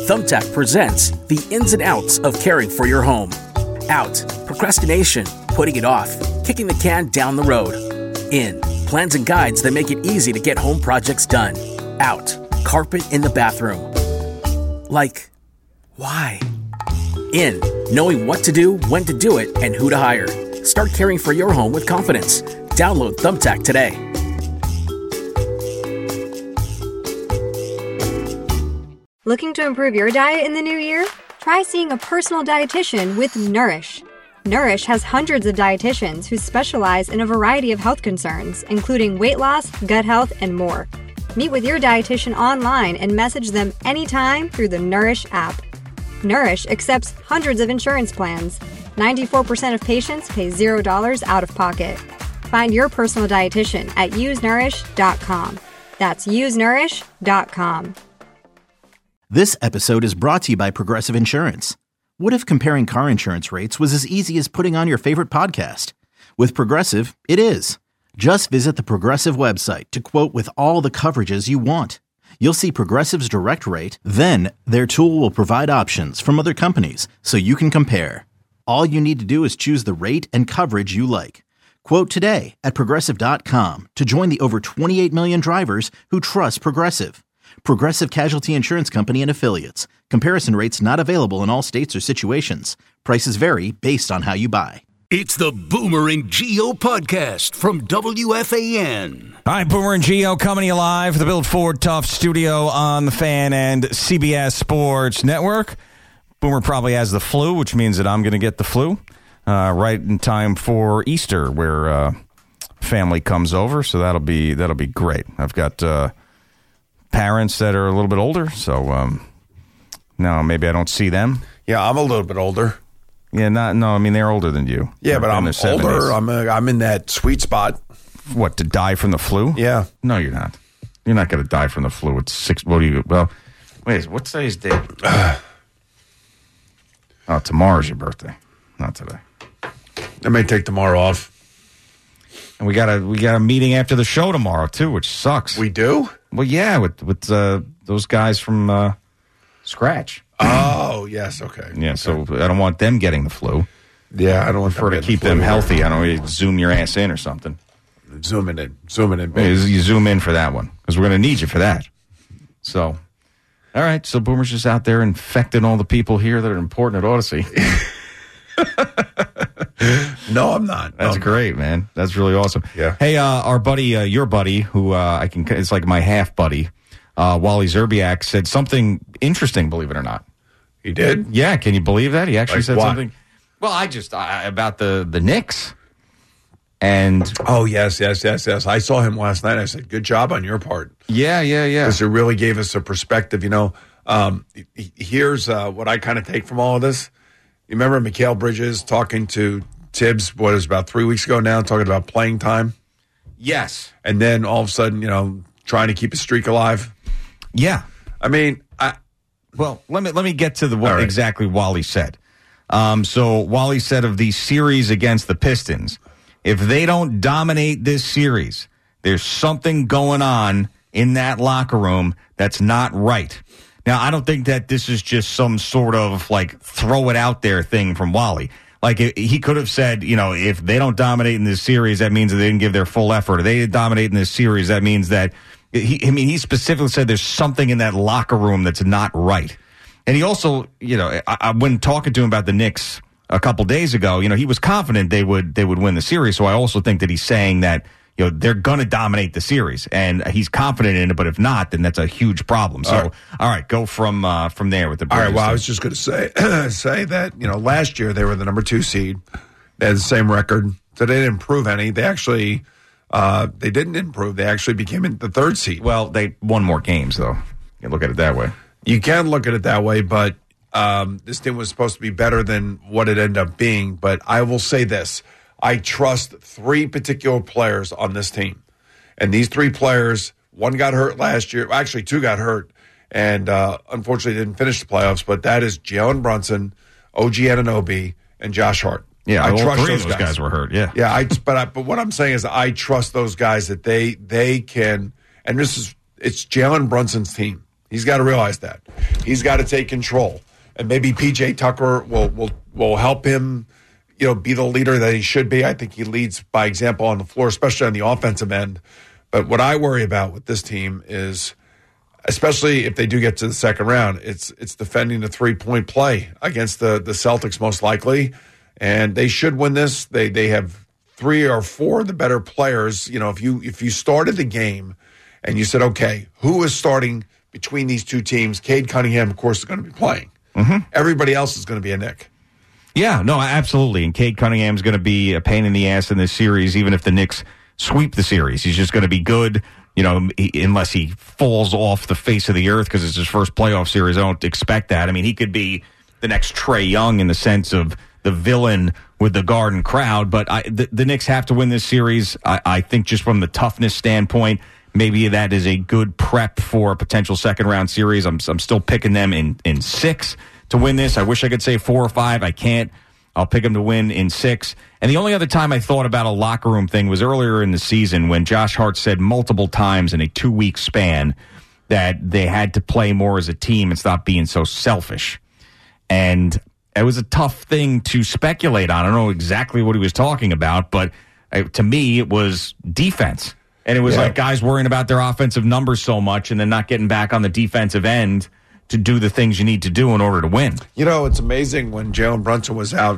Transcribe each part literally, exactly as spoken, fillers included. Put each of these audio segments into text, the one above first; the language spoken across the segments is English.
Thumbtack presents the ins and outs of caring for your home. Out, procrastination, putting it off, kicking the can down the road. In, plans and guides that make it easy to get home projects done. Out, carpet in the bathroom. Like, why? In, knowing what to do, when to do it, and who to hire. Start caring for your home with confidence. Download Thumbtack today. Looking to improve your diet in the new year? Try seeing a personal dietitian with Nourish. Nourish has hundreds of dietitians who specialize in a variety of health concerns, including weight loss, gut health, and more. Meet with your dietitian online and message them anytime through the Nourish app. Nourish accepts hundreds of insurance plans. ninety-four percent of patients pay zero dollars out of pocket. Find your personal dietitian at use nourish dot com. That's use nourish dot com. This episode is brought to you by Progressive Insurance. What if comparing car insurance rates was as easy as putting on your favorite podcast? With Progressive, it is. Just visit the Progressive website to quote with all the coverages you want. You'll see Progressive's direct rate, then their tool will provide options from other companies so you can compare. All you need to do is choose the rate and coverage you like. Quote today at progressive dot com to join the over twenty-eight million drivers who trust Progressive. Progressive Casualty Insurance Company and Affiliates. Comparison rates not available in all states or situations. Prices vary based on how you buy. It's the Boomer and Gio podcast from W F A N. All right, Boomer and Gio coming to you live from the Build Ford Tough studio on the Fan and C B S Sports Network. Boomer probably has the flu, which means that I'm going to get the flu uh, right in time for Easter, where uh, family comes over. So that'll be that'll be great. I've got uh, parents that are a little bit older, so um, no, maybe I don't see them. Yeah, I'm a little bit older. Yeah, not no. I mean, they're older than you. Yeah, but I'm older. I'm a, I'm in that sweet spot. What, to die from the flu? Yeah. No, you're not. You're not going to die from the flu. It's six. What do you? Well, wait. What's today's date? Oh, tomorrow's your birthday, not today. I may take tomorrow off. And we got a we got a meeting after the show tomorrow too, which sucks. We do? Well, yeah, with with uh, those guys from uh, Scratch. Oh, yes, okay. Yeah, okay. so I don't want them getting the flu. Yeah, I don't want prefer to keep the them either. healthy. I don't want to zoom your ass in or something. Zooming in, zooming in. Baby. You zoom in for that one because we're going to need you for that. So, all right. So Boomer's just out there infecting all the people here that are important at Odyssey. No, I'm not. That's I'm great, not. man. That's really awesome. Yeah. Hey, uh, our buddy, uh, your buddy, who uh, I can, it's like my half buddy, uh, Wally Zerbiak, said something interesting. Believe it or not, he did. Yeah, can you believe that? He actually Like said what? something. Well, I just uh, about the the Knicks. And oh yes, yes, yes, yes. I saw him last night. I said, "Good job on your part." Yeah, yeah, yeah. Because it really gave us a perspective. You know, um, here's uh, what I kind of take from all of this. You remember Mikal Bridges talking to Tibbs? What is about three weeks ago now, talking about playing time. Yes, and then all of a sudden, you know, trying to keep a streak alive. Yeah, I mean, I, well, let me let me get to the what right. exactly Wally said. Um, so Wally said of the series against the Pistons, if they don't dominate this series, there's something going on in that locker room that's not right. Now, I don't think that this is just some sort of like throw it out there thing from Wally. Like it, he could have said, you know, if they don't dominate in this series, that means that they didn't give their full effort. If they didn't dominate in this series, that means that he, I mean, he specifically said there's something in that locker room that's not right. And he also, you know, I, I, when talking to him about the Knicks a couple days ago, you know, he was confident they would they would win the series. So I also think that he's saying that, you know, they're going to dominate the series, and he's confident in it. But if not, then that's a huge problem. So, all right, all right go from uh, from there with the. All right. Well, I was just going to say say that, you know, last year they were the number two seed. They had the same record, so they didn't improve any. They actually uh, they didn't improve. They actually became the third seed. Well, they won more games, though. You can look at it that way. You can look at it that way, but um, this team was supposed to be better than what it ended up being. But I will say this. I trust three particular players on this team. And these three players, one got hurt last year. Actually, two got hurt. And uh, unfortunately didn't finish the playoffs. But that is Jalen Brunson, O G Anunoby, and Josh Hart. Yeah, I all trust three those of those guys. guys were hurt, yeah. Yeah, I, but, I, but what I'm saying is I trust those guys that they they can. And this is it's Jalen Brunson's team. He's got to realize that. He's got to take control. And maybe P J Tucker will will will help him, you know, be the leader that he should be. I think he leads by example on the floor, especially on the offensive end. But what I worry about with this team is, especially if they do get to the second round, it's it's defending the three-point play against the, the Celtics most likely. And they should win this. They they have three or four of the better players. You know, if you if you started the game and you said, okay, who is starting between these two teams? Cade Cunningham, of course, is going to be playing. Mm-hmm. Everybody else is going to be a Knick. Yeah, no, absolutely. And Cade Cunningham is going to be a pain in the ass in this series, even if the Knicks sweep the series. He's just going to be good, you know, unless he falls off the face of the earth because it's his first playoff series. I don't expect that. I mean, he could be the next Trae Young in the sense of the villain with the Garden crowd. But I, the, the Knicks have to win this series. I, I think just from the toughness standpoint, maybe that is a good prep for a potential second-round series. I'm, I'm still picking them in, in six to win this. I wish I could say four or five. I can't. I'll pick them to win in six. And the only other time I thought about a locker room thing was earlier in the season when Josh Hart said multiple times in a two-week span that they had to play more as a team and stop being so selfish. And it was a tough thing to speculate on. I don't know exactly what he was talking about, but uh, to me it was defense. And it was yeah. like guys worrying about their offensive numbers so much and then not getting back on the defensive end to do the things you need to do in order to win. You know, it's amazing when Jalen Brunson was out,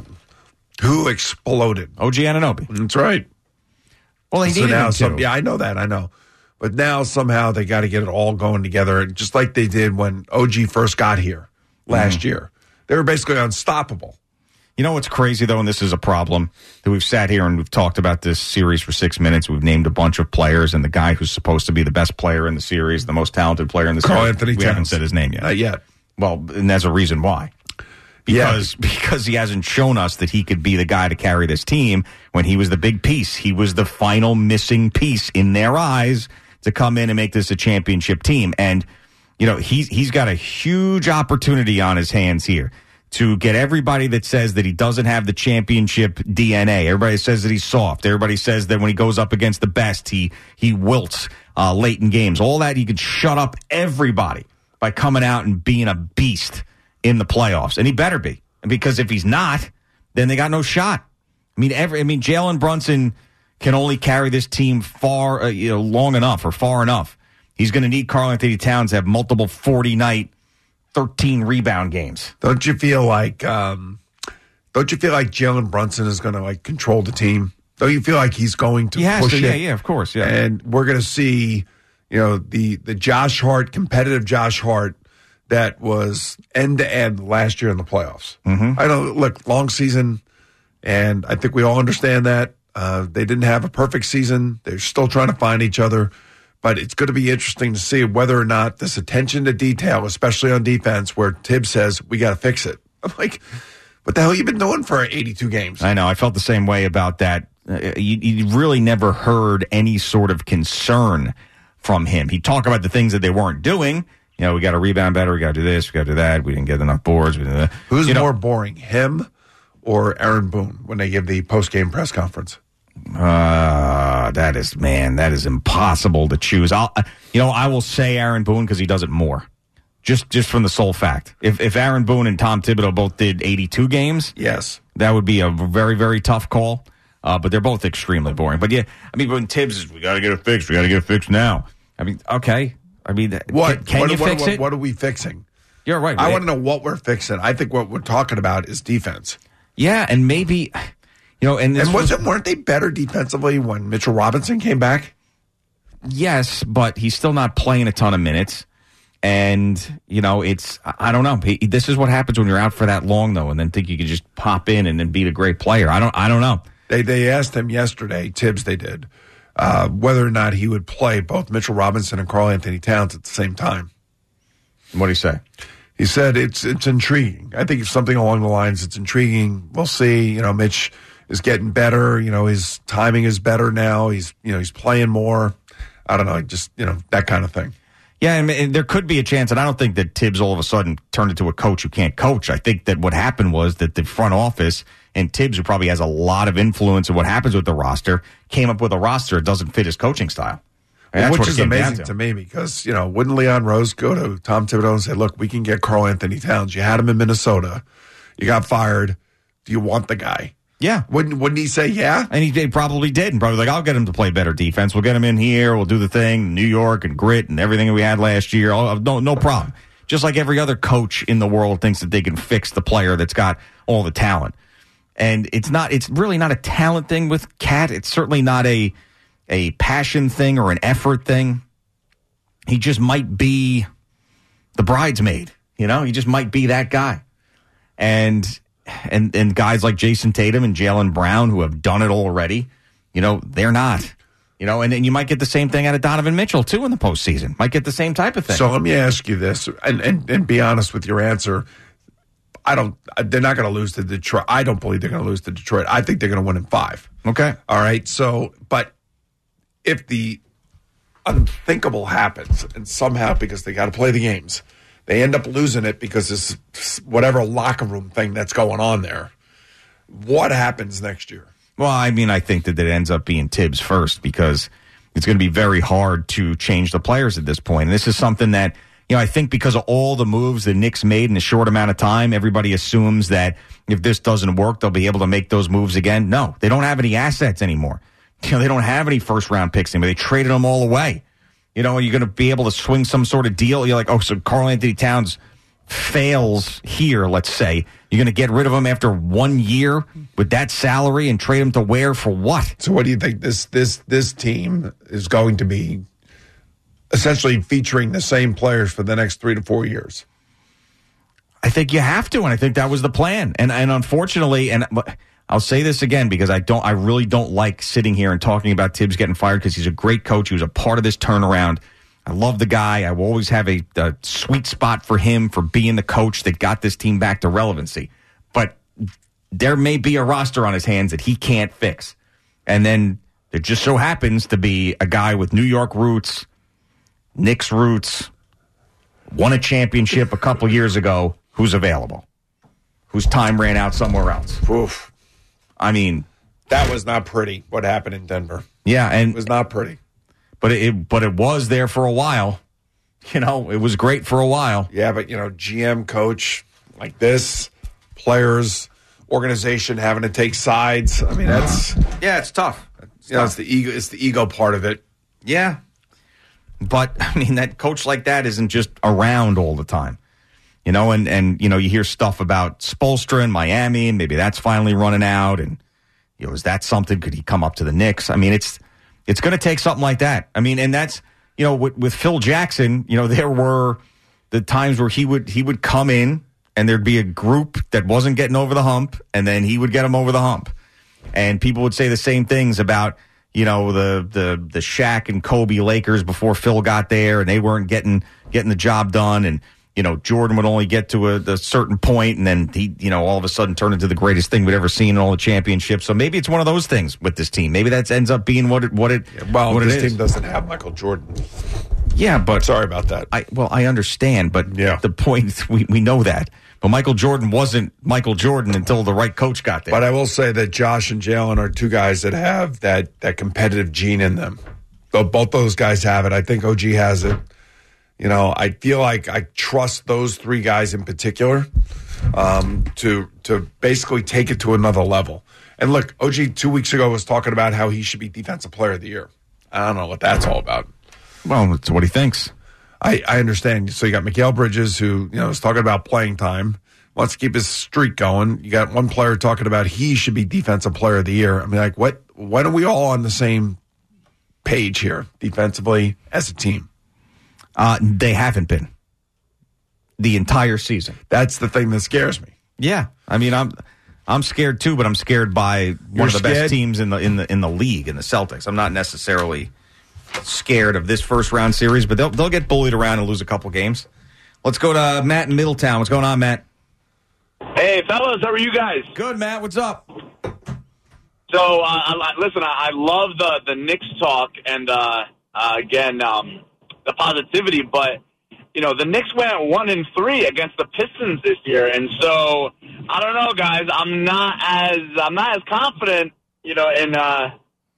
who exploded? O G Anunoby. That's right. Well, he so needed now him some, to. Yeah, I know that. I know. But now somehow they got to get it all going together, just like they did when O G first got here last mm-hmm. year. They were basically unstoppable. You know what's crazy, though, and this is a problem, that we've sat here and we've talked about this series for six minutes. We've named a bunch of players, and the guy who's supposed to be the best player in the series, the most talented player in the Carl series, Anthony we Towns. haven't said his name yet. Not yet. Well, and there's a reason why. Because yeah. because he hasn't shown us that he could be the guy to carry this team when he was the big piece. He was the final missing piece in their eyes to come in and make this a championship team. And, you know, he's, he's got a huge opportunity on his hands here to get everybody that says that he doesn't have the championship D N A. Everybody says that he's soft. Everybody says that when he goes up against the best, he he wilts uh, late in games. All that, he could shut up everybody by coming out and being a beast in the playoffs. And he better be. Because if he's not, then they got no shot. I mean, every, I mean, Jalen Brunson can only carry this team far, uh, you know, long enough or far enough. He's going to need Karl Anthony Towns to have multiple forty-night thirteen rebound games. Don't you feel like um, don't you feel like Jalen Brunson is going to like control the team? Don't you feel like he's going to yeah, push so, it? Yeah, yeah, of course. Yeah. And we're going to see, you know, the the Josh Hart, competitive Josh Hart that was end to end last year in the playoffs. Mm-hmm. I know, look, long season, and I think we all understand that. Uh, they didn't have a perfect season. They're still trying to find each other. But it's going to be interesting to see whether or not this attention to detail, especially on defense, where Tibbs says, we got to fix it. I'm like, what the hell have you been doing for eighty-two games? I know. I felt the same way about that. Uh, you, you really never heard any sort of concern from him. He'd talk about the things that they weren't doing. You know, we got to rebound better. We got to do this. We got to do that. We didn't get enough boards. We didn't, uh, Who's you know, more boring, him or Aaron Boone when they give the post-game press conference? Uh, that is, man, that is impossible to choose. I'll, you know, I will say Aaron Boone because he does it more. Just, just from the sole fact. If, if Aaron Boone and Tom Thibodeau both did eighty-two games, yes, that would be a very, very tough call. Uh, but they're both extremely boring. But yeah, I mean, when Tibbs is, we got to get it fixed. We got to get it fixed now. I mean, okay. I mean, what? can, can what, you what, fix what, it? What are we fixing? You're right. I right? want to know what we're fixing. I think what we're talking about is defense. Yeah, and maybe, you know, and this and wasn't was, weren't they better defensively when Mitchell Robinson came back? Yes, but he's still not playing a ton of minutes. And, you know, it's, I don't know. He, this is what happens when you're out for that long, though, and then think you could just pop in and then be a great player. I don't I don't know. They they asked him yesterday, Tibbs they did, uh, whether or not he would play both Mitchell Robinson and Karl Anthony Towns at the same time. What did he say? He said it's it's intriguing. I think it's something along the lines, it's intriguing. We'll see. You know, Mitch is getting better. You know, his timing is better now. He's, you know, he's playing more. I don't know, just, you know, that kind of thing. Yeah, and, and there could be a chance, and I don't think that Tibbs all of a sudden turned into a coach who can't coach. I think that what happened was that the front office and Tibbs, who probably has a lot of influence in what happens with the roster, came up with a roster that doesn't fit his coaching style. That's Which what it is came down amazing to. to me because, you know, wouldn't Leon Rose go to Tom Thibodeau and say, look, we can get Karl Anthony Towns. You had him in Minnesota. You got fired. Do you want the guy? Yeah. Wouldn't wouldn't he say yeah? And he, he probably did. And probably like, I'll get him to play better defense. We'll get him in here. We'll do the thing, New York and grit and everything that we had last year. I'll, no, no problem. Just like every other coach in the world thinks that they can fix the player that's got all the talent. And it's not. It's really not a talent thing with Cat. It's certainly not a a passion thing or an effort thing. He just might be the bridesmaid. You know, he just might be that guy. And and and guys like Jason Tatum and Jaylen Brown who have done it already, you know, they're not. You know, and, and you might get the same thing out of Donovan Mitchell, too, in the postseason. Might get the same type of thing. So let me ask you this, and, and, and be honest with your answer. I don't. They're not going to lose to Detroit. I don't believe they're going to lose to Detroit. I think they're going to win in five. Okay. All right. So, but if the unthinkable happens, and somehow because they got to play the games, they end up losing it because this whatever locker room thing that's going on there, what happens next year? Well, I mean, I think that it ends up being Tibbs first because it's going to be very hard to change the players at this point. And this is something that, you know, I think because of all the moves the Knicks made in a short amount of time, everybody assumes that if this doesn't work, they'll be able to make those moves again. No, they don't have any assets anymore. You know, they don't have any first-round picks anymore. They traded them all away. You know, you're going to be able to swing some sort of deal. You're like, oh, so Karl Anthony Towns fails here, let's say. You're going to get rid of him after one year with that salary and trade him to where for what? So what do you think this this this team is going to be essentially featuring the same players for the next three to four years? I think you have to, and I think that was the plan. And and unfortunately, and I'll say this again because I don't, I really don't like sitting here and talking about Tibbs getting fired because he's a great coach. He was a part of this turnaround. I love the guy. I will always have a, a sweet spot for him for being the coach that got this team back to relevancy. But there may be a roster on his hands that he can't fix. And then it just so happens to be a guy with New York roots, Knicks roots, won a championship a couple years ago, who's available, whose time ran out somewhere else. Oof. I mean, that was not pretty, what happened in Denver. Yeah, and it was not pretty. But it, but it was there for a while. You know, it was great for a while. Yeah, but, you know, G M, coach like this, players, organization having to take sides. I mean, that's... Yeah, it's tough. It's, you know, it's the ego, it's the ego part of it. Yeah. But, I mean, that coach like that isn't just around all the time. You know, and, and you know, you hear stuff about Spoelstra in Miami, and maybe that's finally running out. And, you know, is that something? Could he come up to the Knicks? I mean, it's... It's going to take something like that. I mean, and that's, you know, with, with Phil Jackson, you know, there were the times where he would he would come in and there'd be a group that wasn't getting over the hump, and then he would get them over the hump. And people would say the same things about, you know, the the the Shaq and Kobe Lakers before Phil got there, and they weren't getting getting the job done. And, you know, Jordan would only get to a, a certain point, and then he, you know, all of a sudden turned into the greatest thing we'd ever seen in all the championships. So maybe it's one of those things with this team. Maybe that ends up being what it what it yeah, well, what this it is. team doesn't have Michael Jordan. Yeah, but sorry about that. I well, I understand, but yeah. the point we we know that. But Michael Jordan wasn't Michael Jordan until the right coach got there. But I will say that Josh and Jalen are two guys that have that that competitive gene in them. Though both those guys have it. I think O G has it. You know, I feel like I trust those three guys in particular um, to to basically take it to another level. And look, O G two weeks ago was talking about how he should be Defensive Player of the Year. I don't know what that's all about. Well, that's what he thinks. I, I understand. So you got Mikal Bridges, who, you know, is talking about playing time, wants to keep his streak going. You got one player talking about he should be Defensive Player of the Year. I mean, like, what? When are we all on the same page here, defensively, as a team? Uh, they haven't been the entire season. That's the thing that scares me. Yeah, I mean, I'm I'm scared too, but I'm scared by You're one of the scared? best teams in the in the in the league, in the Celtics. I'm not necessarily scared of this first round series, but they'll they'll get bullied around and lose a couple games. Let's go to Matt in Middletown. What's going on, Matt? Hey, fellas, how are you guys? Good, Matt. What's up? So, uh, I, listen, I, I love the the Knicks talk, and uh, uh, again, um, the positivity. But you know, the Knicks went one and three against the Pistons this year, and so I don't know, guys. I'm not as I'm not as confident, you know, in uh,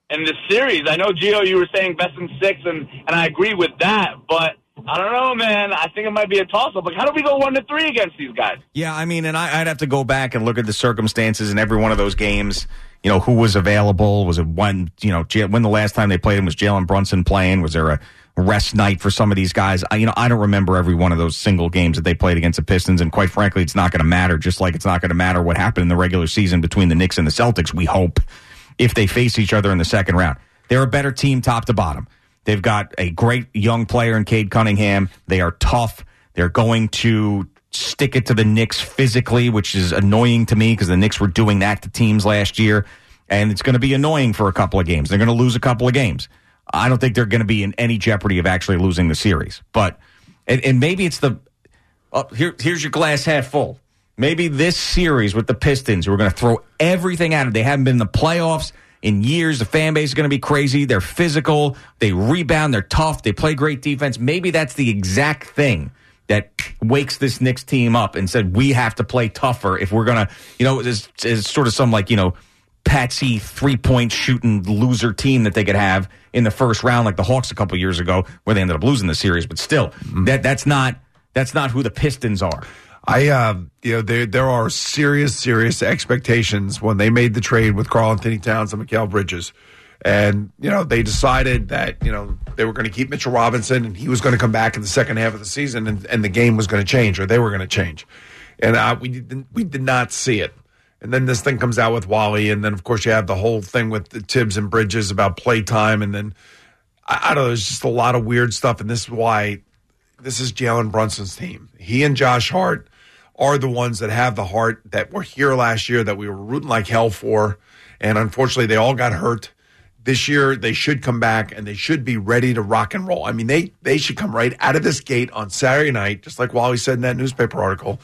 in this series. I know, Gio, you were saying best in six, and, and I agree with that, but I don't know, man. I think it might be a toss-up. Like, how do we go one to three against these guys? Yeah, I mean, and I, I'd have to go back and look at the circumstances in every one of those games. You know, who was available? Was it when, you know, when the last time they played him was Jalen Brunson playing? Was there a rest night for some of these guys? I, you know, I don't remember every one of those single games that they played against the Pistons, and quite frankly, it's not going to matter, just like it's not going to matter what happened in the regular season between the Knicks and the Celtics, we hope, if they face each other in the second round. They're a better team top to bottom. They've got a great young player in Cade Cunningham. They are tough. They're going to stick it to the Knicks physically, which is annoying to me because the Knicks were doing that to teams last year, and it's going to be annoying for a couple of games. They're going to lose a couple of games. I don't think they're going to be in any jeopardy of actually losing the series. But and, and maybe it's the oh, here. Here's your glass half full. Maybe this series with the Pistons, who are going to throw everything at it. They haven't been in the playoffs in years. The fan base is going to be crazy. They're physical. They rebound. They're tough. They play great defense. Maybe that's the exact thing that wakes this Knicks team up and said, we have to play tougher if we're going to, you know, it's, it's sort of some like, you know, patsy three-point shooting loser team that they could have in the first round like the Hawks a couple years ago where they ended up losing the series. But still, mm-hmm. that that's not that's not who the Pistons are. I, uh, you know, there there are serious, serious expectations when they made the trade with Karl-Anthony Towns and Mikal Bridges. And, you know, they decided that, you know, they were going to keep Mitchell Robinson and he was going to come back in the second half of the season and, and the game was going to change, or they were going to change. And uh, we, didn't, we did not see it. And then this thing comes out with Wally. And then, of course, you have the whole thing with the Tibbs and Bridges about play time. And then, I, I don't know, there's just a lot of weird stuff. And this is why this is Jalen Brunson's team. He and Josh Hart are the ones that have the heart that were here last year that we were rooting like hell for. And unfortunately, they all got hurt. This year, they should come back, and they should be ready to rock and roll. I mean, they they should come right out of this gate on Saturday night, just like Wally said in that newspaper article.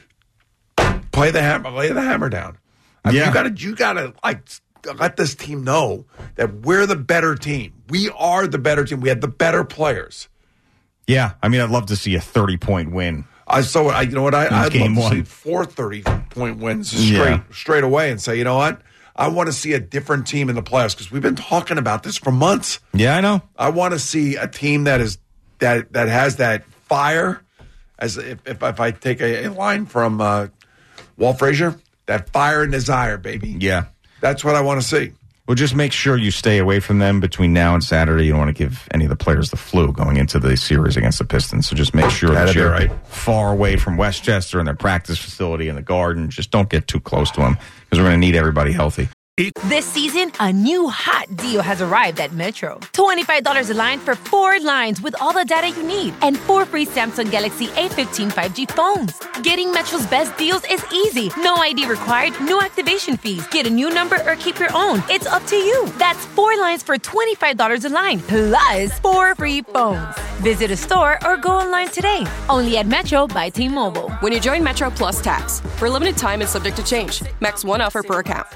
Play the hammer, lay the hammer down. I mean, yeah. you gotta you gotta like let this team know that we're the better team. We are the better team. We have the better players. Yeah, I mean, I'd love to see a thirty-point win. I so I you know what I I'd game love to one. see four thirty-point wins straight yeah. straight away and say, you know what? I want to see a different team in the playoffs because we've been talking about this for months. Yeah, I know. I want to see a team that is that that has that fire. As if if, if I take a, a line from uh, Walt Frazier, that fire and desire, baby. Yeah, that's what I want to see. Well, just make sure you stay away from them between now and Saturday. You don't want to give any of the players the flu going into the series against the Pistons. So just make sure that you're right. far away from Westchester and their practice facility and the Garden. Just don't get too close to them because we're going to need everybody healthy. This season, a new hot deal has arrived at Metro. twenty-five dollars a line for four lines with all the data you need and four free Samsung Galaxy A fifteen five G phones. Getting Metro's best deals is easy. No I D required, no activation fees. Get a new number or keep your own. It's up to you. That's four lines for twenty-five dollars a line, plus four free phones. Visit a store or go online today. Only at Metro by T-Mobile. When you join Metro Plus Tax, for a limited time and subject to change. Max one offer per account.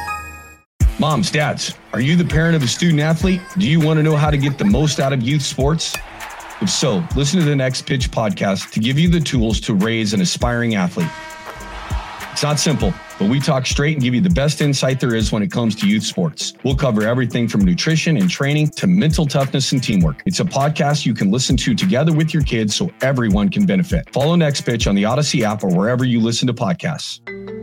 Moms, dads, are you the parent of a student athlete? Do you want to know how to get the most out of youth sports? If so, listen to the Next Pitch podcast to give you the tools to raise an aspiring athlete. It's not simple, but we talk straight and give you the best insight there is when it comes to youth sports. We'll cover everything from nutrition and training to mental toughness and teamwork. It's a podcast you can listen to together with your kids so everyone can benefit. Follow Next Pitch on the Odyssey app or wherever you listen to podcasts.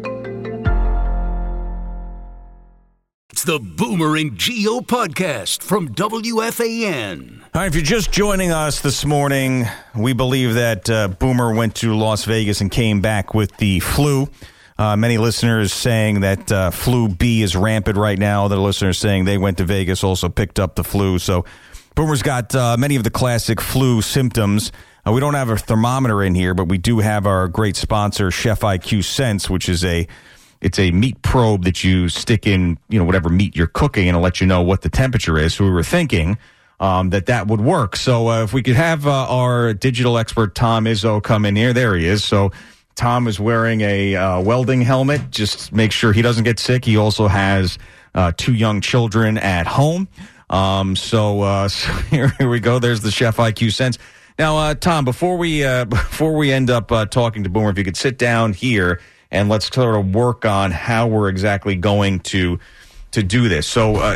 It's the Boomer and Gio podcast from W F A N. All right, if you're just joining us this morning, we believe that uh, Boomer went to Las Vegas and came back with the flu. Uh, many listeners saying that uh, flu B is rampant right now. Other listeners saying they went to Vegas, also picked up the flu. So Boomer's got uh, many of the classic flu symptoms. Uh, we don't have a thermometer in here, but we do have our great sponsor, Chef I Q Sense, which is a It's a meat probe that you stick in, you know, whatever meat you're cooking, and it'll let you know what the temperature is. So we were thinking um, that that would work. So uh, if we could have uh, our digital expert, Tom Izzo, come in here. There he is. So Tom is wearing a uh, welding helmet. Just make sure he doesn't get sick. He also has uh, two young children at home. Um, so, uh, so here, here we go. There's the Chef I Q Sense. Now, uh, Tom, before we uh, before we end up uh, talking to Boomer, if you could sit down here and let's sort of work on how we're exactly going to to do this. So uh,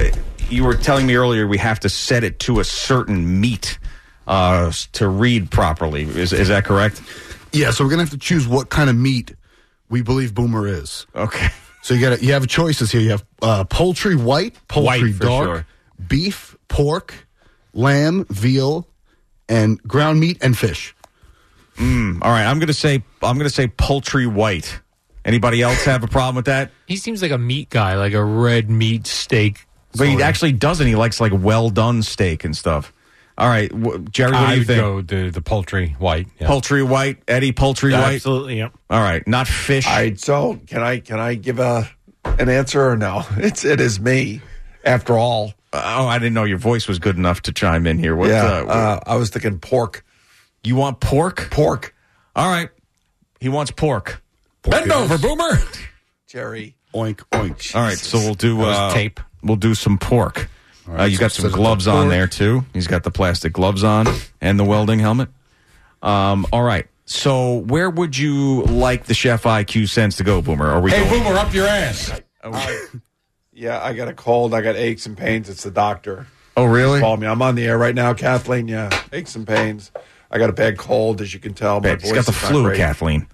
you were telling me earlier we have to set it to a certain meat uh, to read properly. Is is that correct? Yeah, so we're going to have to choose what kind of meat we believe Boomer is. Okay. So you got you have choices here. You have uh, poultry white, poultry White, for dark, sure. beef, pork, lamb, veal, and ground meat and fish. Mm, all right, I'm going to say I'm going to say poultry white. Anybody else have a problem with that? He seems like a meat guy, like a red meat steak. But he sort of. actually doesn't. He likes like well done steak and stuff. All right, w- Jerry, what I do you would think? go the, the poultry white. Yeah. Poultry white, Eddie. Poultry white. Absolutely, yep. All right, not fish. All right, so can I can I give a an answer or no? It's it is me, after all. Oh, I didn't know your voice was good enough to chime in here. What, yeah, uh, uh, I was thinking pork. You want pork? Pork. All right, he wants pork. Bend over, Boomer. Jerry. Oink, oink. All right, so we'll do That was uh, tape. We'll do some pork. All right, uh, you so got set some it to gloves on pork. there too. He's got the plastic gloves on and the welding helmet. Um, all right. So where would you like the Chef I Q Sense to go, Boomer? Are we? Hey, going? Boomer, up your ass. Yeah, I got a cold. I got aches and pains. It's the doctor. Oh, really? Call me. I'm on the air right now, Kathleen. Yeah, aches and pains. I got a bad cold, as you can tell. My Bad. He's voice got the is not flu, great. Kathleen.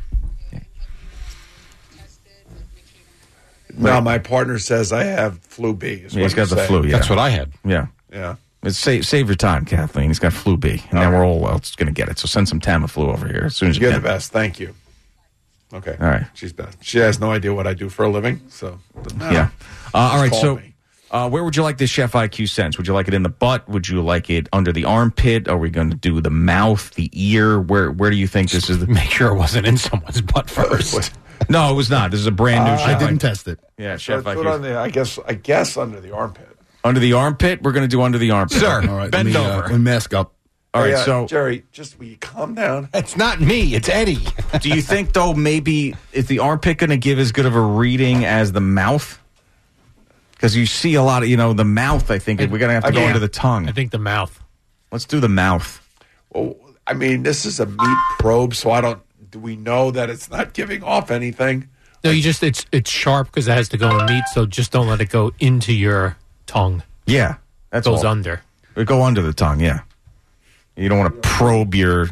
No, my partner says I have flu B. is Yeah, what he's got he's the saying. flu. Yeah, That's what I had. Yeah. Yeah. It's save, save your time, Kathleen. He's got flu B. And now we're all well, it's going to get it. So send some Tamiflu over here as soon as you You're can. the best. Thank you. Okay. All right. She's best. She has no idea what I do for a living, so it doesn't matter. Yeah. Uh, all right. call So, me. uh, where would you like this Chef I Q Sense? Would you like it in the butt? Would you like it under the armpit? Are we going to do the mouth, the ear? Where Where do you think this is? The- Make sure it wasn't in someone's butt first. no, it was not. This is a brand new Uh, Chef I didn't I- test it. Yeah, So Chef I put Q. on the, I guess, I guess under the armpit. Under the armpit? We're going to do under the armpit. Sir, All right, bend let me, over. Uh, let me mask up. All right. Hey, uh, So, Jerry, just will you calm down? It's not me. It's Eddie. do you think, though, maybe is the armpit going to give as good of a reading as the mouth? Because you see a lot of, you know, the mouth, I think. We're going to have to go Yeah. into the tongue. I think the mouth. Let's do the mouth. Well, I mean, this is a meat probe, so I don't. Do we know that it's not giving off anything? No, you just it's it's sharp because it has to go in meat. So just don't let it go into your tongue. Yeah. That's It goes all. under. We go under the tongue, yeah. You don't want to probe your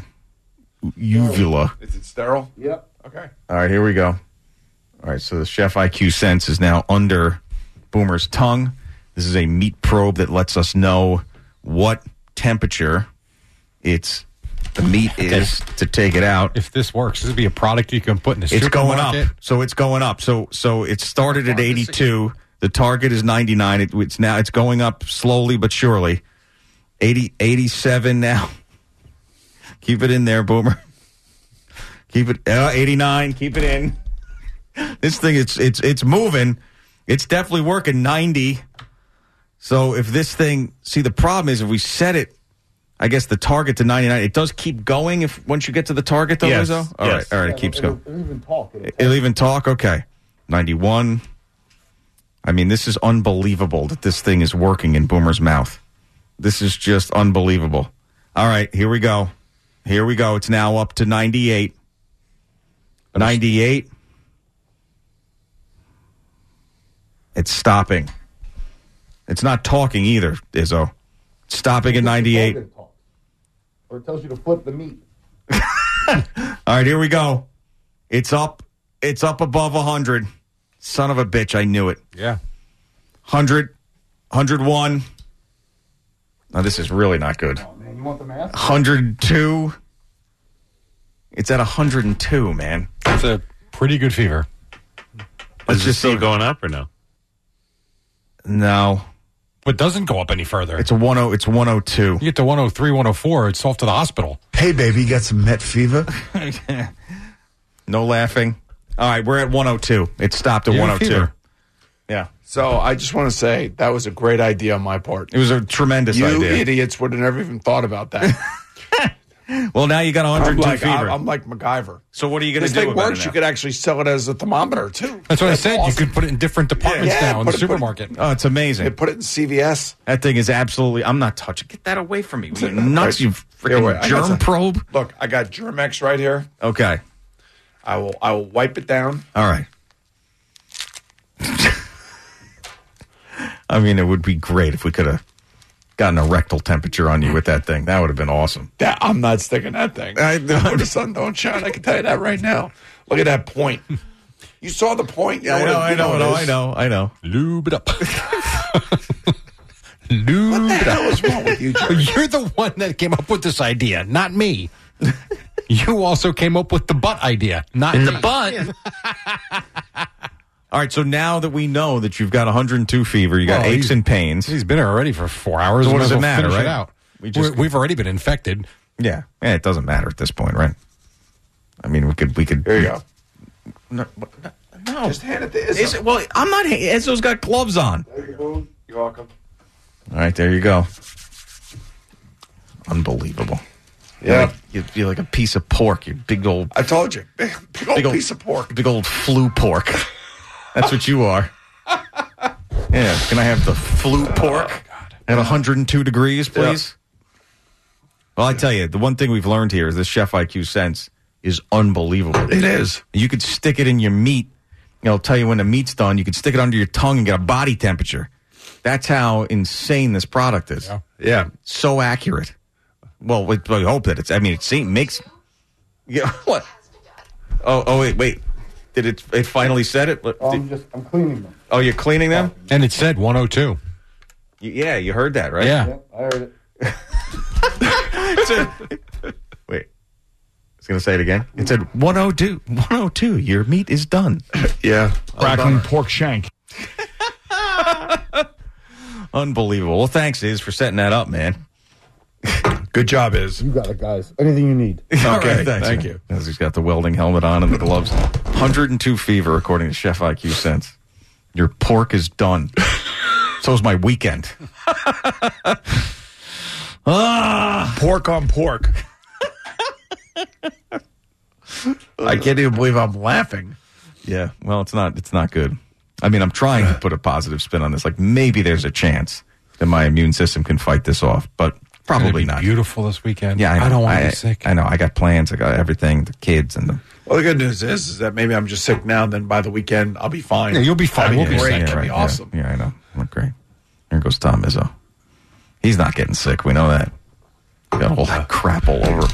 uvula. Is it sterile? Yep. Okay. All right, here we go. All right, so the Chef I Q Sense is now under Boomer's tongue. This is a meat probe that lets us know what temperature it's the meat is to take it out. If this works, this would be a product you can put in the It's going up. supermarket. So it's going up. So so it started at eighty-two. The target is ninety-nine. It, it's now it's going up slowly but surely. eighty, eighty-seven now. Keep it in there, Boomer. Keep it uh, eighty-nine. Keep it in. This thing it's it's it's moving. It's definitely working. ninety. So if this thing, see the problem is if we set it, I guess the target to ninety-nine, it does keep going if once you get to the target though, Yes. Rizzo? All Yes. right, all right, it keeps going. It'll even talk. It'll talk. It'll even talk? Okay. ninety-one. I mean, this is unbelievable that this thing is working in Boomer's mouth. This is just unbelievable. All right, here we go. Here we go. It's now up to ninety-eight. ninety-eight. It's stopping. It's not talking either, Izzo. It's stopping at ninety-eight. Or it tells you to flip the meat. All right, here we go. It's up. It's up above one hundred. Son of a bitch, I knew it. Yeah. one hundred, one oh one. Now, this is really not good. Oh, man, you want the mask? one hundred two. It's at one hundred two, man. It's a pretty good fever. Let's Is it just still see. going up or no? No. But doesn't go up any further. It's a one oh. It's one oh two. You get to one oh three, one oh four, it's off to the hospital. Hey, baby, you got some Met fever? No laughing. All right, we're at one oh two. It stopped at You one have oh two. fever. Yeah. So I just want to say that was a great idea on my part. It was a tremendous You idea. idiots would have never even thought about that. Well, now you got one I'm hundred two like, fever. I'm like MacGyver. So what are you going This to do thing about works. it You now? could actually sell it as a thermometer too. That's what I said. awesome. You could put it in different departments Yeah, now in put the it- put it- supermarket. Oh, it's amazing. They put it in C V S. That thing is absolutely. I'm not touching. Get that away from me. You nuts, you Here, freaking wait, I got germ some- probe. Look, I got Germex right here. Okay. I will. I will wipe it down. All right. I mean, it would be great if we could have gotten a rectal temperature on you with that thing. That would have been awesome. That, I'm not sticking that thing. I know. The sun don't shine. I can tell you that right now. Look at that point. You saw the point? You Yeah, I know, what- I you know, what I know, it I is? know, I know. Lube it up. What Lube the it hell up. is wrong with you, Jerry? You're the one that came up with this idea, not me. You also came up with the butt idea, not In me. the butt. All right, so now that we know that you've got one hundred two fever, you got Well, aches he's- and pains. He's been here already for four hours. So what We does might it as well matter, finish right? It out. We just- We're, we've already been infected. Yeah, yeah, it doesn't matter at this point, right? I mean, we could, we could. Here you go. No, no. Just hand it to Izzo. Is it, well, I'm not. Izzo's got gloves on. You're welcome. All right, there you go. Unbelievable. You're Yeah. like, you- you're like a piece of pork. You big old, I told you. Big, big old Big old- piece of pork. big old flu pork. That's what you are. Yeah. Can I have the flu pork at one hundred two degrees, please? Well, I tell you, the one thing we've learned here is this Chef I Q Sense is unbelievable. It is. You could stick it in your meat. It'll tell you when the meat's done. You could stick it under your tongue and get a body temperature. That's how insane this product is. Yeah. Yeah. So accurate. Well, we, we hope that it's. I mean, it makes. Yeah. What? Oh, oh, wait, wait. Did it? It finally said it. Did- I'm just, I'm cleaning them. oh, you're cleaning them? And it said one oh two. Y- Yeah, you heard that, right? Yeah. I heard it. It said- wait. I was going to say it again. It said one oh two. one oh two. Your meat is done. Yeah. Crackling pork shank. Unbelievable. Well, thanks, Iz, for setting that up, man. Good job, Iz. You got it, guys. Anything you need. All Okay, right, thanks, thank man. you. As he's got the welding helmet on and the gloves. one hundred two fever, according to Chef I Q Sense. Your pork is done. So is my weekend. ah, Pork on pork. I can't even believe I'm laughing. yeah. Well, it's not. It's not good. I mean, I'm trying to put a positive spin on this. Like maybe there's a chance that my immune system can fight this off, but probably not. Beautiful this weekend. Yeah, I, know. I don't want to I, be sick. I know. I got plans. I got everything. The kids and the. Well, the good news is, is that maybe I'm just sick now. Then by the weekend, I'll be fine. Yeah, you'll be fine. That'd We'll be great. sick. That'd right, be awesome. Yeah, yeah, I know. Look great. Here goes Tom Izzo. He's not getting sick. We know that. Got all that crap all over.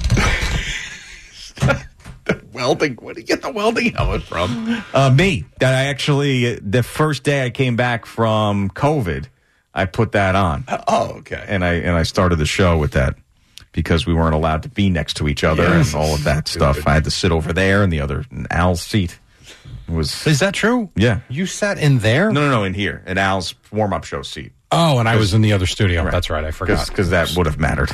The welding. Where did you get the welding helmet from? Uh, me. That I actually, the first day I came back from COVID, I put that on. Oh, okay. And I and I started the show with that because we weren't allowed to be next to each other Yes. and all of that stuff. I had to sit over there in the other in Al's seat. It was Is that true? yeah. You sat in there? No, no, no, in here, in Al's warm up show seat. Oh, and I was in the other studio. That's right. I forgot. Because that would have mattered.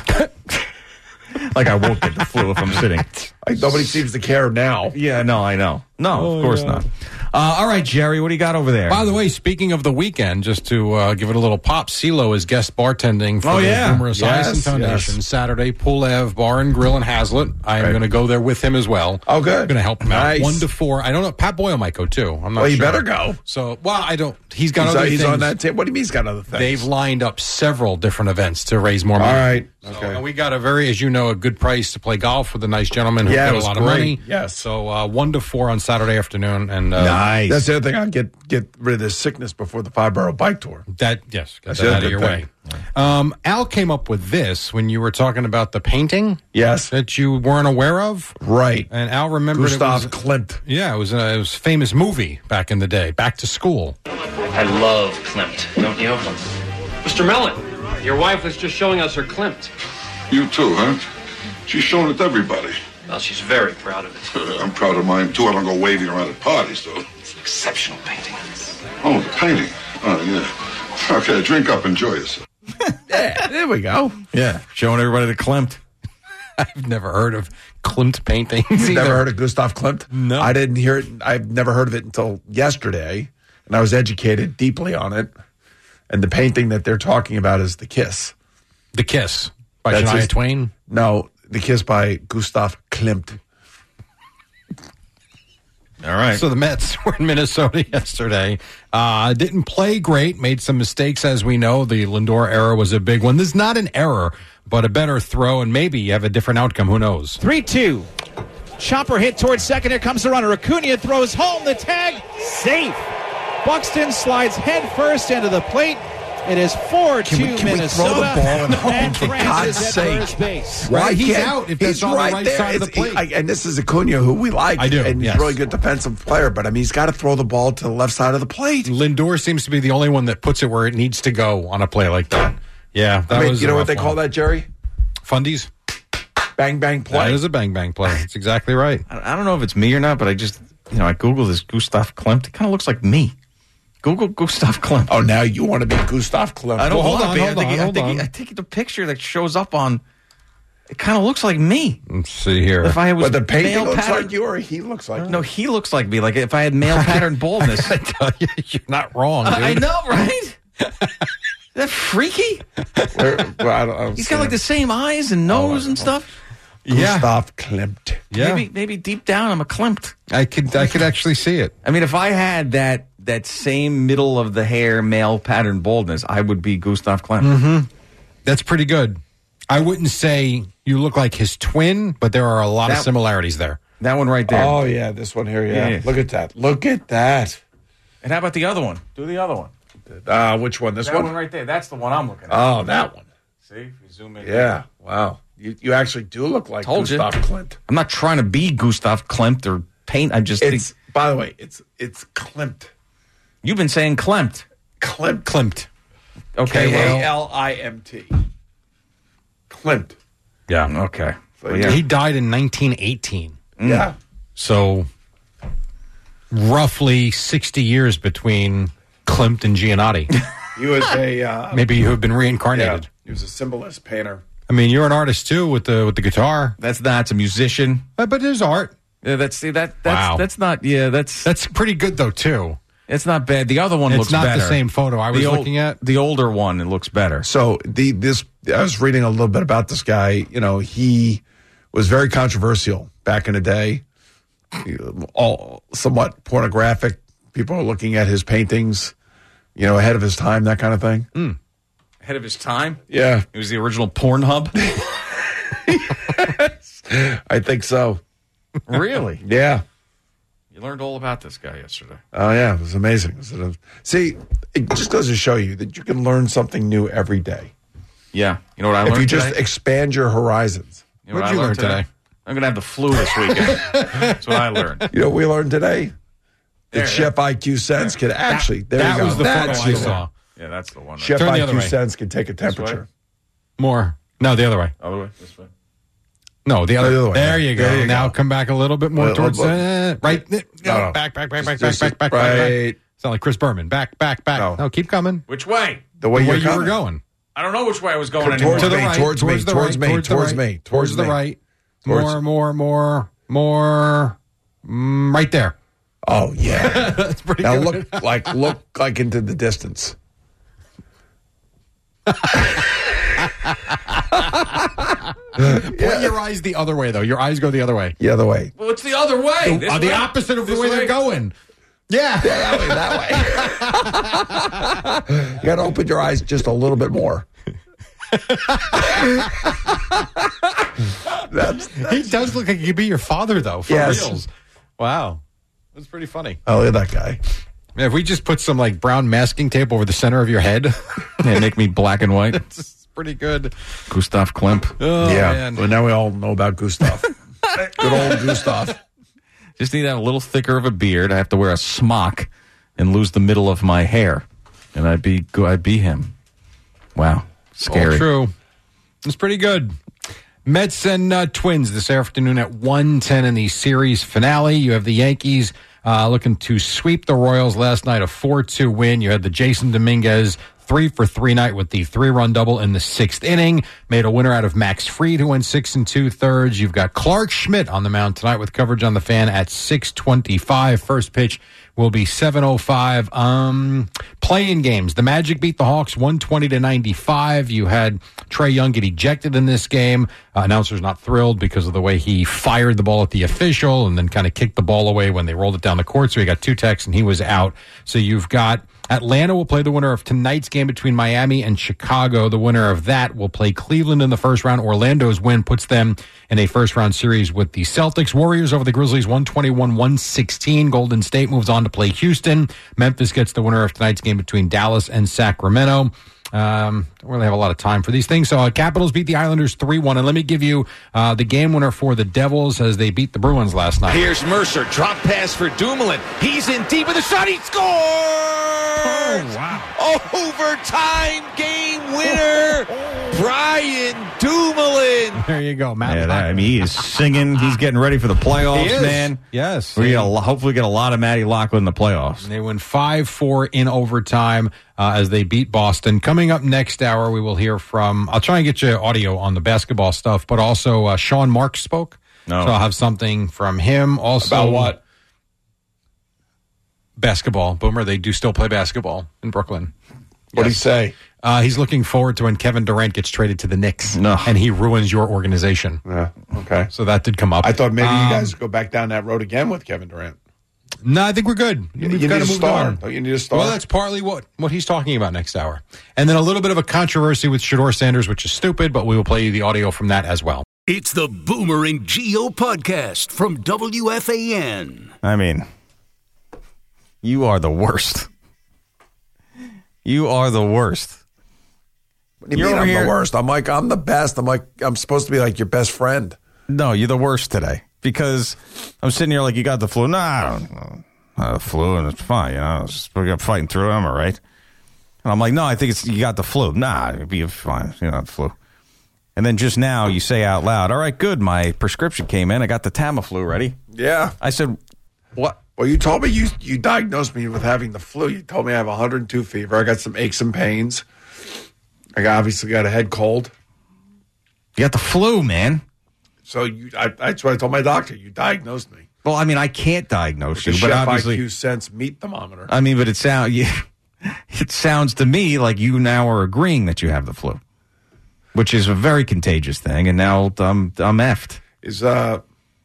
Like I won't get the flu if I'm sitting. Like, nobody seems to care now. Yeah, no, I know. No, of course not. Uh, all right, Jerry, what do you got over there? By the way, speaking of the weekend, just to uh, give it a little pop, CeeLo is guest bartending for Oh, the yeah. Boomer Esiason Yes, Foundation yes. Saturday, Pool Ave Bar and Grill in Hazlitt. I am Right. going to go there with him as well. Oh, good. I'm going to help him Nice. out. One to four. I don't know. Pat Boyle might go too. I'm not Well, you sure. better go. So, well, I don't. He's got He's, other he's things. on that tip. What do you mean he's got other things? They've lined up several different events to raise more All money. right. So, Okay. and we got a very, as you know, a good price to play golf with a nice gentleman who Yeah, it paid a was lot of great. money. Yes. So uh, one to four on Saturday afternoon, and uh, Nice. That's the other thing. I'll get get rid of this sickness before the five borough bike tour. That yes, get That's that the out other of your thing. way. Um, Al came up with this when you were talking about the painting Yes. that you weren't aware of, Right. and Al remembered Gustav it was, Klimt. yeah, it was a, it was a famous movie back in the day, Back to School. I love Klimt, don't you? Mister Mellon, your wife was just showing us her Klimt. You too, huh? She's shown it to everybody. Well, she's very proud of it. Uh, I'm proud of mine, too. I don't go waving around at parties, though. It's an exceptional painting. Oh, the painting. Oh, yeah. Okay, drink up. Enjoy yourself. Yeah, there we go. Yeah, showing everybody the Klimt. I've never heard of Klimt paintings either. Never heard of Gustav Klimt? No. I didn't hear it. I've never heard of it until yesterday, and I was educated deeply on it. And the painting that they're talking about is The Kiss. The Kiss by That's Shania his- Twain. No, The Kiss by Gustav Klimt. All right. So the Mets were in Minnesota yesterday. Uh, didn't play great, made some mistakes, as we know. The Lindor error was a big one. This is not an error, but a better throw, and maybe you have a different outcome. Who knows? three two. Chopper hit towards second. Here comes the runner. Acuna throws home. The tag. Safe. Buxton slides head first into the plate. It is four two Can we, can we Minnesota. throw the ball at home, and for Francis God's at sake? first base. Why Right, he's can't- out if that's he's on the right right there. side of the It's- plate. he- I- and this is Acuna, who we like. I do, And he's yes. a really good defensive player, but I mean, he's got to throw the ball to the left side of the plate. Lindor seems to be the only one that puts it where it needs to go on a play like that. Yeah, that I mean, was you a know what rough they call one. that, Jerry? Fundies. Bang, bang play. That is a bang bang play. That's exactly right. I I don't know if it's me or not, but I just, you know, I Googled this Gustav Klimt. It kind of looks like me. Google Gustav Klimt. Oh, now you want to be Gustav Klimt. I don't Well, want hold to be. on, I think, hold I, on, think, hold on. I think the picture that shows up on, it kind of looks like me. Let's see here. If I was But the painting male looks pattern, like you, or he looks like No, he looks like me. Like if I had male pattern baldness. I tell you, you're not wrong, dude. I know, right? Is that freaky? you. Well, I don't, I don't He's see got like him. the same eyes and nose and stuff. Yeah. Gustav Klimt. Yeah. Maybe, maybe deep down, I'm a Klimt. I could, I could actually see it. I mean, if I had that that same middle of the hair male pattern baldness, I would be Gustav Klimt. Mm-hmm. That's pretty good. I wouldn't say you look like his twin, but there are a lot That- of similarities there. That one right there. Oh, yeah, this one here, yeah. Yeah. Look at that. Look at that. And how about the other one? Do the other one. Uh, which one? This that one? one right there. That's the one I'm looking at. Oh, that one. See, if you zoom in. Yeah. Wow. You, you actually do look like Told you. Gustav Klimt. I'm not trying to be Gustav Klimt or paint. I just It's, think by the way, it's it's Klimt. you've been saying Klimt. Klimt. Klimt. Okay, K well, A L I M T. Klimt. Yeah. okay. So, Well, yeah. He died in nineteen eighteen. Yeah. So roughly sixty years between Klimt and Giannotti. He was a uh, Maybe you have been yeah, reincarnated. he was a symbolist painter. I mean, you're an artist too with the with the guitar. That's that's a musician. But, but there's art. Yeah, that's see that that's Wow. that's not yeah that's That's pretty good though too. it's not bad. The other one It's looks not better. the same photo I was The old- looking at. The older one, it looks better. So the this I was reading a little bit about this guy. You know, he was very controversial back in the day. All somewhat pornographic. People are looking at his paintings, you know, ahead of his time, that kind of thing. Mm. Ahead of his time. Yeah, It was the original Pornhub. I think so. Really? Yeah. You learned all about this guy yesterday. Oh yeah, it was amazing. It was a- See, it just goes to show you that you can learn something new every day Yeah. You know what I if learned you just today? expand your horizons. You know What'd what you I learned learn today? I'm going to have the flu this weekend. That's what I learned. You know what we learned today? That There, Chef I Q Sense can actually. There that you go. was the That's photo I the saw. one. Yeah, that's the one. Chef Turn the I other Q way. Sense can take a temperature. More. No, the other way. Other way? This way? No, the other, the other way. There you go. There you now go. come back a little bit more Well, towards well, uh, right. No, no. back, back, back, back, Just- back, just back, back, back, right. back. Sound like Chris Berman. Back, back, back. No. No, keep coming. Which way? The way, The way you're you were coming. going. I don't know which way I was going Towards anymore. To the me, right. towards me, the towards right, me, towards, towards the me, right, towards the me. right. Towards- More, more, more, more. Mm, right there. Oh yeah. That's pretty Now good. look like look like into the distance. Point your eyes the other way, though. Your eyes go the other way. The other way. Well, it's the other way. This Uh, the way? opposite of the This way, they're way? going. Yeah. Yeah, that way. That way. You got to open your eyes just a little bit more. that's, He does look like he could be your father, though, for Yes. reals. Wow. That's pretty funny. oh, look at that guy. Man, if we just put some like brown masking tape over the center of your head, Yeah, make me black and white. it's pretty good. Gustav Klimt. Oh, yeah. man. Well, now we all know about Gustav. Good old Gustav. Just need to have a little thicker of a beard. I have to wear a smock and lose the middle of my hair, and I'd be go- I'd be him. Wow, scary. All true. It's pretty good. Mets and uh, Twins this afternoon at one ten in the series finale. You have the Yankees uh, looking to sweep the Royals last night, a four two win. You had the Jason Dominguez three for three night with the three-run double in the sixth inning. Made a winner out of Max Fried, who went six and two-thirds. You've got Clark Schmidt on the mound tonight with coverage on the Fan at six twenty-five. First pitch will be seven oh five. Um, playing games. The Magic beat the Hawks one twenty to ninety-five. You had Trae Young get ejected in this game. Uh, announcer's not thrilled because of the way he fired the ball at the official and then kind of kicked the ball away when they rolled it down the court. So he got two techs and he was out. So you've got Atlanta will play the winner of tonight's game between Miami and Chicago. The winner of that will play Cleveland in the first round. Orlando's win puts them in a first round series with the Celtics. Warriors over the Grizzlies one twenty-one to one sixteen. Golden State moves on to play Houston. Memphis gets the winner of tonight's game between Dallas and Sacramento. Um, don't really have a lot of time for these things. So uh, Capitals beat the Islanders three one. And let me give you uh, the game winner for the Devils as they beat the Bruins last night. Here's Mercer. Drop pass for Dumoulin. He's in deep with a shot. He scores! Oh, wow. Overtime game winner, Brian Dumoulin. There you go, Matt. Yeah, that, I mean, he is singing. He's getting ready for the playoffs, He is. man. Yes. We're going to hopefully get a lot of Matty Loughlin in the playoffs. They win five four in overtime uh, as they beat Boston. Coming up next hour, we will hear from, I'll try and get you audio on the basketball stuff, but also uh, Sean Marks spoke. No. So I'll have something from him. Also, About what? Basketball. Boomer, they do still play basketball in Brooklyn. What did he say? Uh, he's looking forward to when Kevin Durant gets traded to the Knicks No. and he ruins your organization. Yeah, okay. So that did come up. I thought maybe Um, you guys go back down that road again with Kevin Durant. No, I think we're good. You, We've you kinda need a moved star. on. Don't you need a star? Well, that's partly what, what he's talking about next hour. And then a little bit of a controversy with Shedeur Sanders, which is stupid, but we will play you the audio from that as well. It's the Boomer and Geo podcast from W F A N. I mean, you are the worst. You are the worst. What do you You're mean over I'm here- the worst? I'm like, I'm the best. I'm like, I'm supposed to be like your best friend. No, you're the worst today because I'm sitting here like you got the flu. No, I don't know. I have the flu and it's fine. You know, it's- we're fighting through it. I'm all right. And I'm like, no, I think it's you got the flu. Nah, it'll be fine. You know, the flu. And then just now you say out loud, all right, good. My prescription came in. I got the Tamiflu ready. Yeah. I said, what? Well, you told me you you diagnosed me with having the flu. You told me I have one hundred two fever. I got some aches and pains. I got, obviously got a head cold. You got the flu, man. So you, I, that's what I told my doctor. You diagnosed me. Well, I mean, I can't diagnose The you, but Chef obviously, I Q Sense meat thermometer. I mean, but it sound yeah, it sounds to me like you now are agreeing that you have the flu, which is a very contagious thing. And now I'm I'm effed. Is uh,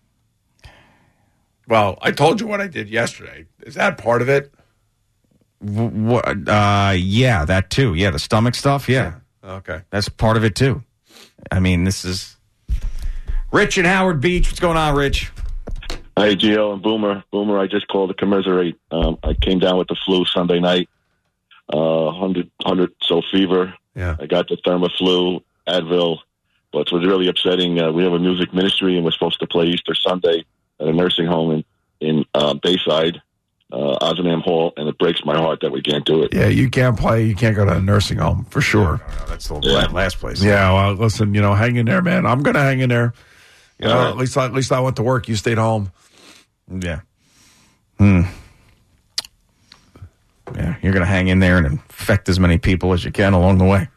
well, I told you what I did yesterday. Is that part of it? What? Uh, yeah, that too. Yeah, the stomach stuff. Yeah, Okay. that's part of it too. I mean, this is Rich and Howard Beach. What's going on, Rich? Hey, Gio and Boomer. Boomer, I just called to commiserate. Um, I came down with the flu Sunday night, uh, one hundred, one hundred so fever. Yeah. I got the Thermaflu, Advil. But it was really upsetting. Uh, we have a music ministry, and we're supposed to play Easter Sunday at a nursing home in, in uh, Bayside, uh, Ozanam Hall, and it breaks my heart that we can't do it. Yeah, you can't play. You can't go to a nursing home for sure. No, no, that's the Yeah. last place. Yeah, well, listen, you know, hang in there, man. I'm gonna hang in there. You know, All right. at least, I, at least I went to work. You stayed home. Yeah. Hmm. Yeah, you're gonna hang in there and infect as many people as you can along the way.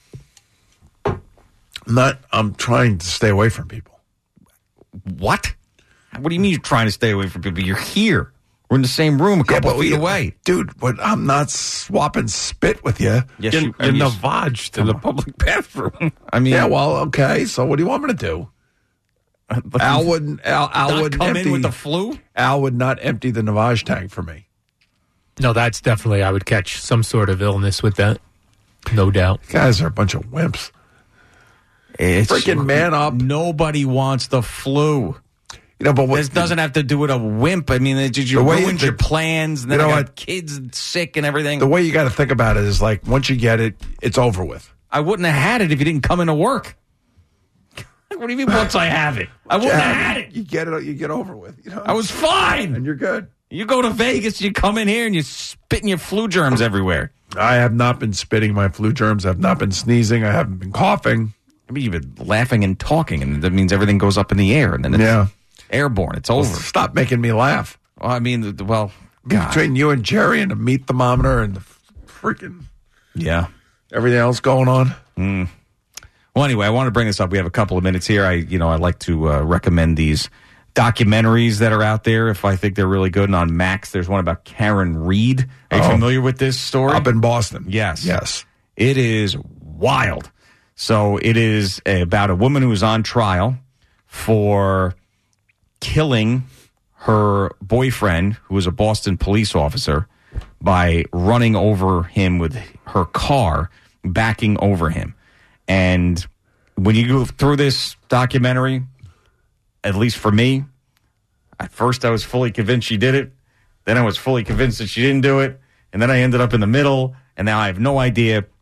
I'm not. I'm trying to stay away from people. What? What do you mean you're trying to stay away from people? You're here. We're in the same room, a couple but feet we- away. dude. But I'm not swapping spit with you. Yes, you're, you- you're yes. navaged To the public bathroom. I mean, Yeah, well, okay. So what do you want me to do? Al wouldn't. Al, Al not wouldn't come empty, in with the flu. Al would not empty the Navage tank for me. No, that's definitely, I would catch some sort of illness with that. No doubt. You guys are a bunch of wimps. It's Freaking man up. Nobody wants the flu. You know, but what, This doesn't have to do with a wimp. I mean, it just you The way ruined you- your plans, and then you know I got what? kids sick and everything. the way you got to think about it is like once you get it, it's over with. I wouldn't have had it if you didn't come into work. What do you mean once I have it? I wouldn't have had it. You get it. You get over with. You know, I was fine. and you're good. You go to Vegas, you come in here, and you're spitting your flu germs everywhere. I have not been spitting my flu germs. I've not been sneezing. I haven't been coughing. I mean, you've been laughing and talking, and that means everything goes up in the air, and then it's Yeah. airborne. It's over. Stop making me laugh. Well, I mean, the- well, God. Between you and Jerry and the meat thermometer and the freaking Yeah. everything else going on. Mm. Well, anyway, I want to bring this up. We have a couple of minutes here. I, you know, I like to uh, recommend these documentaries that are out there if I think they're really good. And on Max, there's one about Karen Reed. Are you Oh. familiar with this story? Up in Boston. Yes. Yes. It is wild. So it is about a woman who is on trial for killing her boyfriend, who was a Boston police officer, by running over him with her car, backing over him. And when you go through this documentary, at least for me, at first I was fully convinced she did it. Then I was fully convinced that she didn't do it. And then I ended up in the middle. And now I have no idea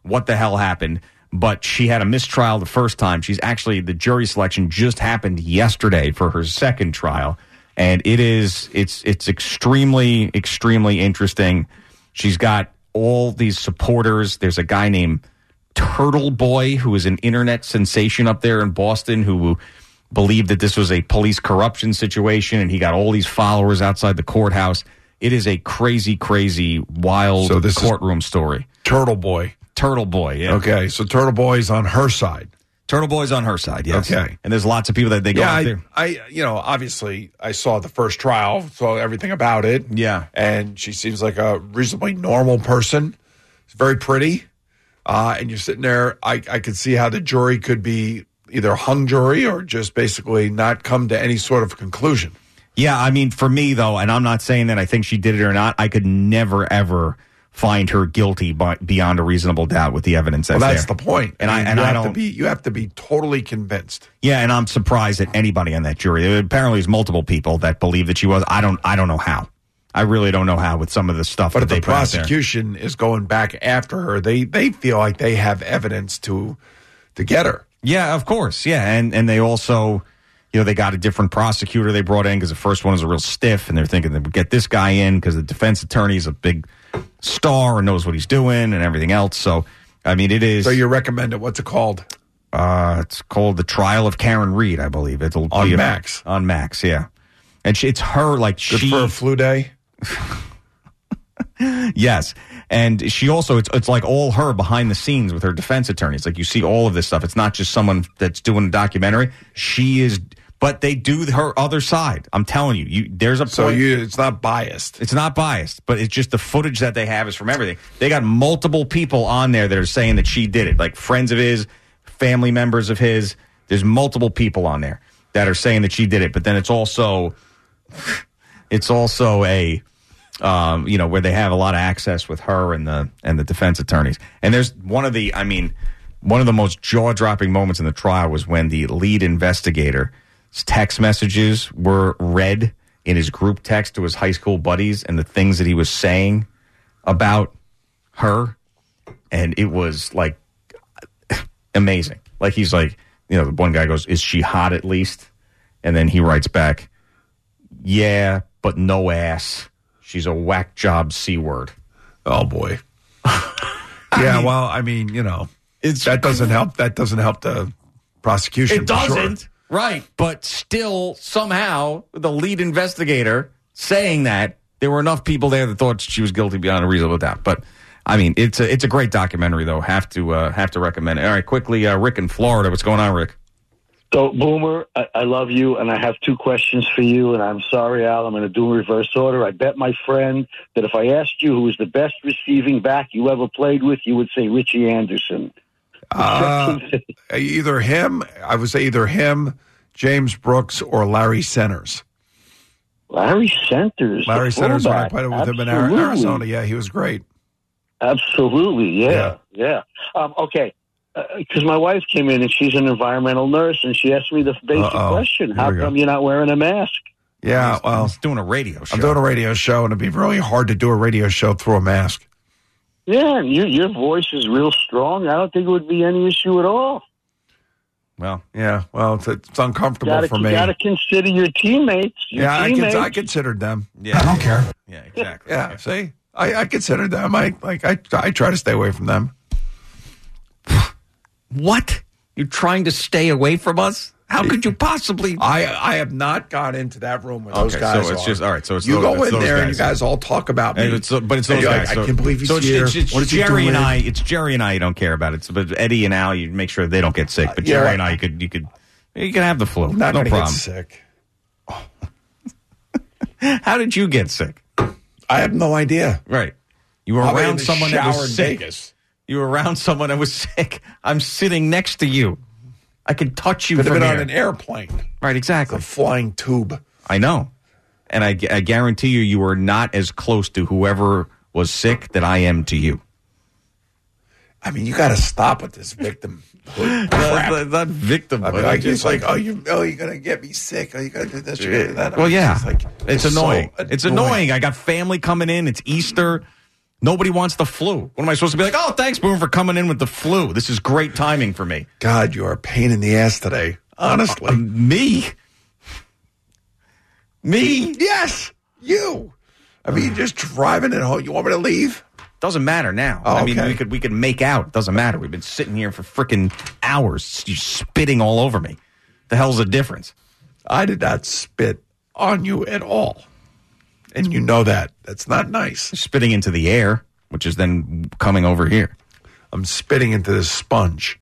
what the hell happened. But she had a mistrial the first time. She's actually, the jury selection just happened yesterday for her second trial. And it is, it's, it's extremely, extremely interesting. She's got all these supporters. There's a guy named Turtle Boy, who is an internet sensation up there in Boston, who believed that this was a police corruption situation, and he got all these followers outside the courthouse. It is a crazy, crazy, wild So this is courtroom story. Turtle Boy. Turtle Boy, yeah. Okay, so Turtle Boy's on her side. Turtle Boy's on her side, yes. Okay. And there's lots of people that they go yeah, out I, there. I, you know, obviously, I saw the first trial, saw everything about it. Yeah. And she seems like a reasonably normal person. She's very pretty. Uh, and you're sitting there, I, I could see how the jury could be either hung jury or just basically not come to any sort of conclusion. Yeah, I mean, for me, though, and I'm not saying that I think she did it or not, I could never, ever find her guilty by, beyond a reasonable doubt with the evidence that's well, that's there. the point. And I, I, mean, and you I have don't to be you have to be totally convinced. Yeah, and I'm surprised at anybody on that jury. There apparently there's multiple people that believe that she was. I don't I don't know how. I really don't know how with some of the stuff But that if they the put out there. prosecution is going back after her, they they feel like they have evidence to to get her. Yeah, of course. Yeah, and and they also, you know, they got a different prosecutor they brought in because the first one was a real stiff, and they're thinking they would get this guy in because the defense attorney is a big star and knows what he's doing and everything else. So, I mean, it is. So you recommend it? What's it called? Uh, it's called The Trial of Karen Reed, I believe. It'll On be a- Max. on Max, yeah. And she, it's her, like Good she for a flu day. Yes. And she also, it's it's like all her behind the scenes with her defense attorneys. Like you see all of this stuff. It's not just someone that's doing a documentary. She is, but they do her other side. I'm telling you, you there's a point. So you, it's not biased. It's not biased, but it's just the footage that they have is from everything. They got multiple people on there that are saying that she did it, like friends of his, family members of his. There's multiple people on there that are saying that she did it. But then it's also, it's also a, um, you know, where they have a lot of access with her and the and the defense attorneys. And there's one of the, I mean, one of the most jaw-dropping moments in the trial was when the lead investigator's text messages were read in his group text to his high school buddies and the things that he was saying about her. And it was like amazing. Like he's like, you know, the one guy goes, "Is she hot at least?" And then he writes back, "Yeah, but no ass. She's a whack job C word." Oh boy. yeah, mean, well, I mean, you know, it's that doesn't help. That doesn't help the prosecution. It for sure. doesn't, right? But still, somehow, the lead investigator saying that there were enough people there that thought she was guilty beyond a reasonable doubt. But I mean, it's a it's a great documentary, though. Have to uh, have to recommend it. All right, quickly, uh, Rick in Florida. What's going on, Rick? So, Boomer, I, I love you, and I have two questions for you, and I'm sorry, Al, I'm going to do in reverse order. I bet my friend that if I asked you who was the best receiving back you ever played with, you would say Richie Anderson. Uh, either him, I would say either him, James Brooks, or Larry Centers. Larry Centers. Larry Centers, when I played with Absolutely. him in Ari- Arizona, yeah, he was great. Absolutely, yeah, yeah. yeah. Um, okay, because uh, my wife came in and she's an environmental nurse, and she asked me the basic Uh-oh. question: Here how we go. come you're not wearing a mask? Yeah, He's- well, he's doing a radio show. I'm doing a radio show, and it'd be really hard to do a radio show through a mask. Yeah, and you, your voice is real strong. I don't think it would be any issue at all. Well, yeah, well, it's, it's uncomfortable Gotta, for you me. got to consider your teammates. Your yeah, I, teammates. cons- I considered them. Yeah, I don't care. Yeah, exactly. Yeah, see, I, I considered them. I like, I, I try to stay away from them. What? You're trying to stay away from us? How could you possibly? I I have not got into that room with those Okay, guys. so it's are. just all right. So it's you those, go it's in those there guys. and you guys all talk about me. And it's, but it's And those you're guys. like, so, I can't believe he's so it's, here. It's, it's What is he Jerry doing? and I. It's Jerry and I. You don't care about it. So, but Eddie and Al, you make sure they don't get sick. But Uh, yeah. Jerry and I, you could you could you can have the flu. I'm not no gonna problem. get sick. How did you get sick? I have no idea. Right. You were Probably in around the someone that shower was in sick. Vegas. You were around someone that was sick. I'm sitting next to you. I can touch you Could have from been here. on an airplane. Right, exactly. A flying tube. I know. And I, I guarantee you, you were not as close to whoever was sick that I am to you. I mean, you got to stop with this victim crap. Not, not victim. I mean, but like, just it's like, oh, you, oh, you're gonna get me sick. Oh, you gotta do this. You're gonna do that. I well, mean, yeah. It's, like, It's so annoying. It's annoying. I got family coming in. It's Easter. Nobody wants the flu. What am I supposed to be like? Oh, thanks, Boomer, for coming in with the flu. This is great timing for me. God, you are a pain in the ass today. Honestly. Uh, uh, me? Me? Yes, you. I mean, you're just driving it home. You want me to leave? Doesn't matter now. Oh, I mean, okay. we could we could make out. Doesn't matter. We've been sitting here for freaking hours. You're spitting all over me. The hell's the difference? I did not spit on you at all. And you know that. That's not nice. Spitting into the air, which is then coming over here. I'm spitting into this sponge.